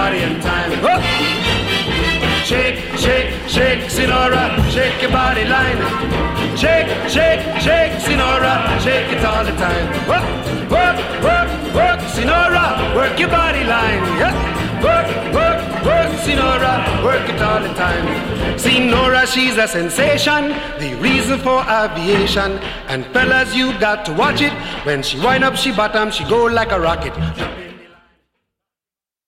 body in time. Oh. Shake, shake, shake, Sinora, shake your body line. Shake, shake, shake, Sinora, shake it all the time. Work, work, work, work, Sinora, work your body line. Yeah. Work, work, work, Sinora, work it all the time. See Nora, she's a sensation, the reason for aviation. And fellas, you got to watch it. When she wind up, she bottom, she go like a rocket.